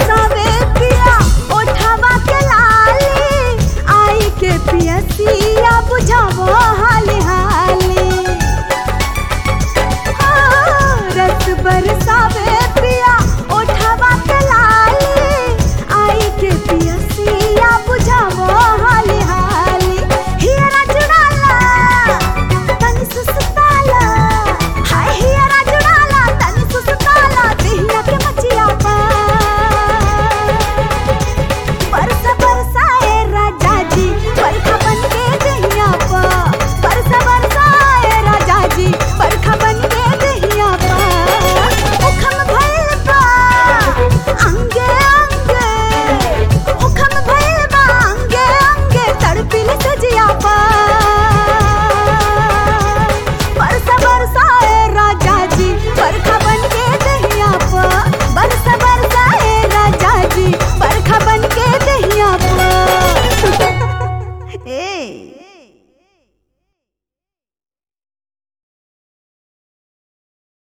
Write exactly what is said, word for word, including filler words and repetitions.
बरसावे पिया ओठवा के लाली, आई के पियसिया बुझावो हाली हाली। हाँ, रस बरसावे पिया ओठवा के लाली, आई के पियसिया बुझावो हाली हाली। हियरा जुड़ाला तनी सुसुताला, हाय हियरा जुड़ाला तनी सुसुताला, देहिया के मचिया पा बरसा बरसाए राजा जी बरखा बन के देहिया पा, बरसा बरसाए राजा जी बरखा बन के देहिया पा। उखम भइल बा अंगे अंगे, उखम भइल बा अंगे अंगे, तड़पिल सजिया पा बरसा बरसाए राजा जी बरखा बन के देहिया पा, बरसा बरसाए राजा जी बरखा बन के देहिया पा। ए